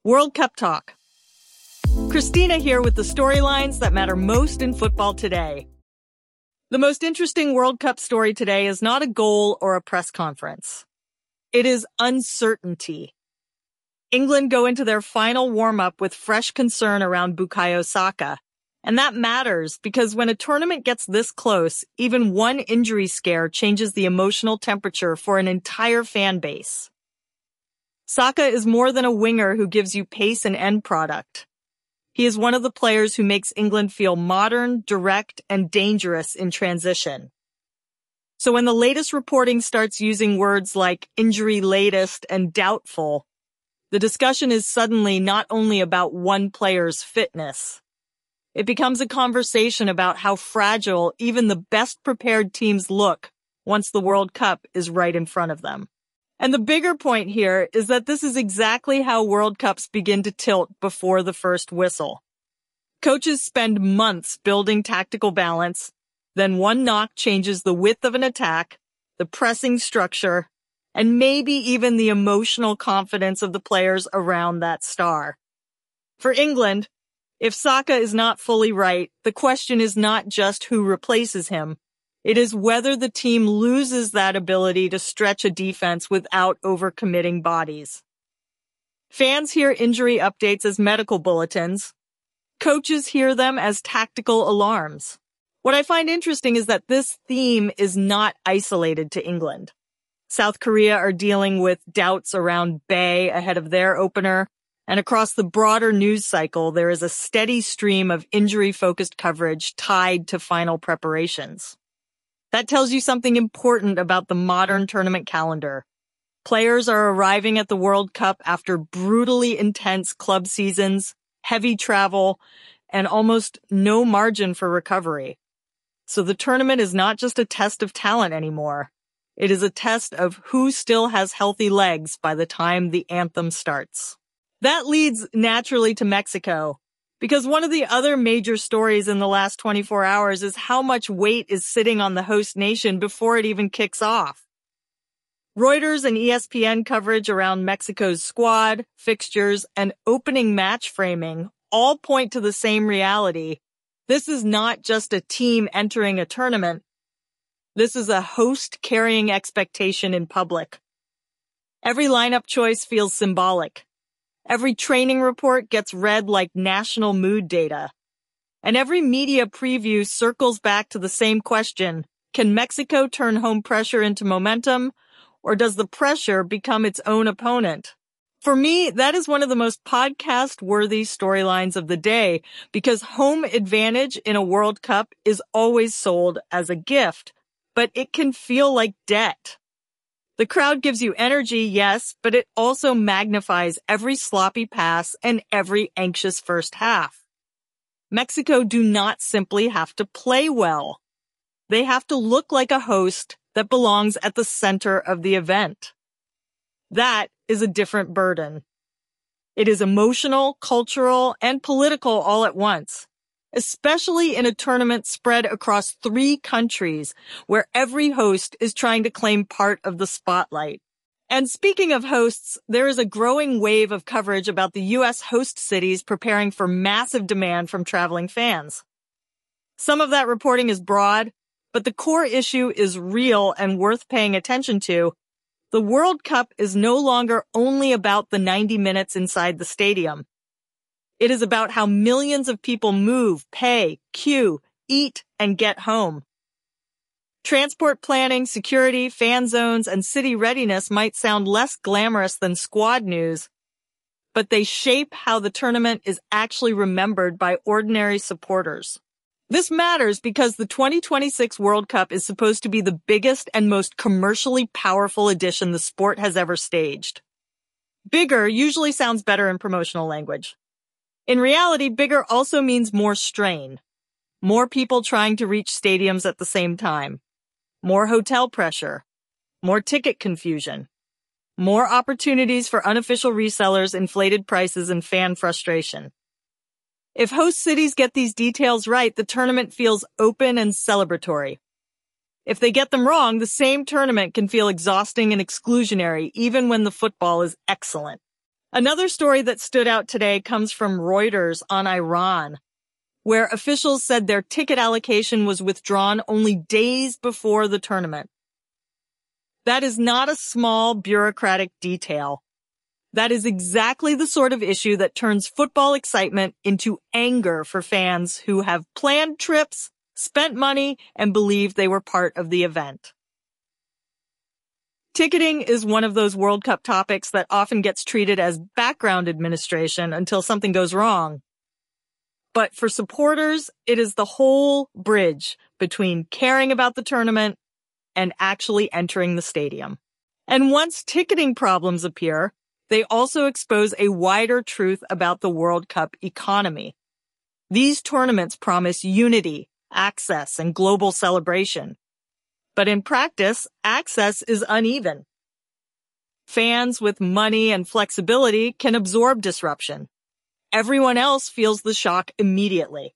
World Cup Talk. Christina here with the storylines that matter most in football today. The most interesting World Cup story today is not a goal or a press conference. It is uncertainty. England go into their final warm-up with fresh concern around Bukayo Saka. And that matters because when a tournament gets this close, even one injury scare changes the emotional temperature for an entire fan base. Saka is more than a winger who gives you pace and end product. He is one of the players who makes England feel modern, direct, and dangerous in transition. So when the latest reporting starts using words like injury latest and doubtful, the discussion is suddenly not only about one player's fitness. It becomes a conversation about how fragile even the best prepared teams look once the World Cup is right in front of them. And the bigger point here is that this is exactly how World Cups begin to tilt before the first whistle. Coaches spend months building tactical balance, then one knock changes the width of an attack, the pressing structure, and maybe even the emotional confidence of the players around that star. For England, if Saka is not fully right, the question is not just who replaces him. It is whether the team loses that ability to stretch a defense without overcommitting bodies. Fans hear injury updates as medical bulletins. Coaches hear them as tactical alarms. What I find interesting is that this theme is not isolated to England. South Korea are dealing with doubts around Bay ahead of their opener, and across the broader news cycle, there is a steady stream of injury-focused coverage tied to final preparations. That tells you something important about the modern tournament calendar. Players are arriving at the World Cup after brutally intense club seasons, heavy travel, and almost no margin for recovery. So the tournament is not just a test of talent anymore. It is a test of who still has healthy legs by the time the anthem starts. That leads naturally to Mexico. Because one of the other major stories in the last 24 hours is how much weight is sitting on the host nation before it even kicks off. Reuters and ESPN coverage around Mexico's squad, fixtures, and opening match framing all point to the same reality. This is not just a team entering a tournament. This is a host carrying expectation in public. Every lineup choice feels symbolic. Every training report gets read like national mood data. And every media preview circles back to the same question. Can Mexico turn home pressure into momentum, or does the pressure become its own opponent? For me, that is one of the most podcast-worthy storylines of the day, because home advantage in a World Cup is always sold as a gift, but it can feel like debt. The crowd gives you energy, yes, but it also magnifies every sloppy pass and every anxious first half. Mexico do not simply have to play well. They have to look like a host that belongs at the center of the event. That is a different burden. It is emotional, cultural, and political all at once. Especially in a tournament spread across 3 countries where every host is trying to claim part of the spotlight. And speaking of hosts, there is a growing wave of coverage about the U.S. host cities preparing for massive demand from traveling fans. Some of that reporting is broad, but the core issue is real and worth paying attention to. The World Cup is no longer only about the 90 minutes inside the stadium. It is about how millions of people move, pay, queue, eat, and get home. Transport planning, security, fan zones, and city readiness might sound less glamorous than squad news, but they shape how the tournament is actually remembered by ordinary supporters. This matters because the 2026 World Cup is supposed to be the biggest and most commercially powerful edition the sport has ever staged. Bigger usually sounds better in promotional language. In reality, bigger also means more strain. More people trying to reach stadiums at the same time. More hotel pressure. More ticket confusion. More opportunities for unofficial resellers, inflated prices, and fan frustration. If host cities get these details right, the tournament feels open and celebratory. If they get them wrong, the same tournament can feel exhausting and exclusionary, even when the football is excellent. Another story that stood out today comes from Reuters on Iran, where officials said their ticket allocation was withdrawn only days before the tournament. That is not a small bureaucratic detail. That is exactly the sort of issue that turns football excitement into anger for fans who have planned trips, spent money, and believed they were part of the event. Ticketing is one of those World Cup topics that often gets treated as background administration until something goes wrong. But for supporters, it is the whole bridge between caring about the tournament and actually entering the stadium. And once ticketing problems appear, they also expose a wider truth about the World Cup economy. These tournaments promise unity, access, and global celebration. But in practice, access is uneven. Fans with money and flexibility can absorb disruption. Everyone else feels the shock immediately.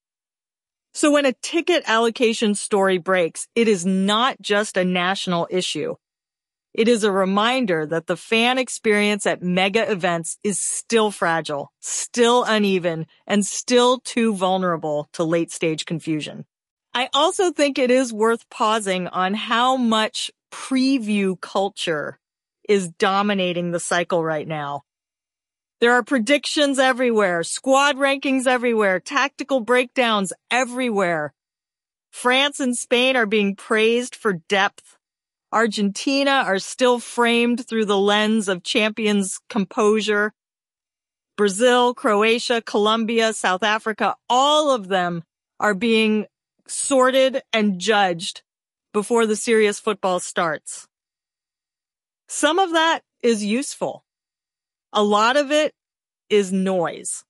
So when a ticket allocation story breaks, it is not just a national issue. It is a reminder that the fan experience at mega events is still fragile, still uneven, and still too vulnerable to late-stage confusion. I also think it is worth pausing on how much preview culture is dominating the cycle right now. There are predictions everywhere, squad rankings everywhere, tactical breakdowns everywhere. France and Spain are being praised for depth. Argentina are still framed through the lens of champions' composure. Brazil, Croatia, Colombia, South Africa, all of them are being sorted and judged before the serious football starts. Some of that is useful. A lot of it is noise.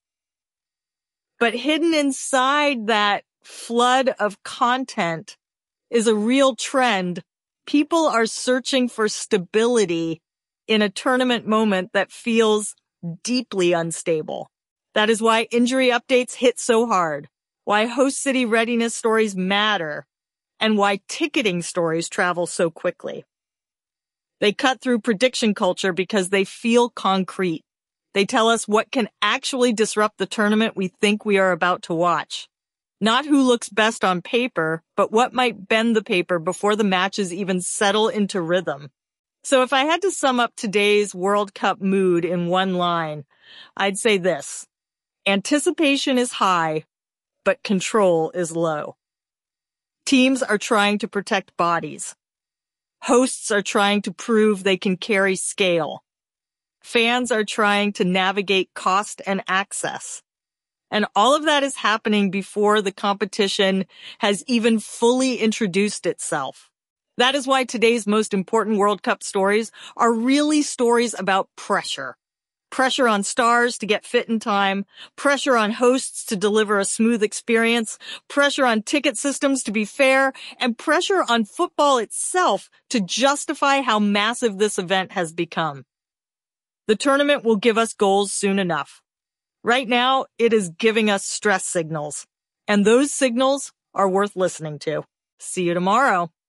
But hidden inside that flood of content is a real trend. People are searching for stability in a tournament moment that feels deeply unstable. That is why injury updates hit so hard, why host city readiness stories matter, and why ticketing stories travel so quickly. They cut through prediction culture because they feel concrete. They tell us what can actually disrupt the tournament we think we are about to watch. Not who looks best on paper, but what might bend the paper before the matches even settle into rhythm. So if I had to sum up today's World Cup mood in one line, I'd say this: anticipation is high, but control is low. Teams are trying to protect bodies. Hosts are trying to prove they can carry scale. Fans are trying to navigate cost and access. And all of that is happening before the competition has even fully introduced itself. That is why today's most important World Cup stories are really stories about pressure. Pressure on stars to get fit in time, pressure on hosts to deliver a smooth experience, pressure on ticket systems to be fair, and pressure on football itself to justify how massive this event has become. The tournament will give us goals soon enough. Right now, it is giving us stress signals, and those signals are worth listening to. See you tomorrow.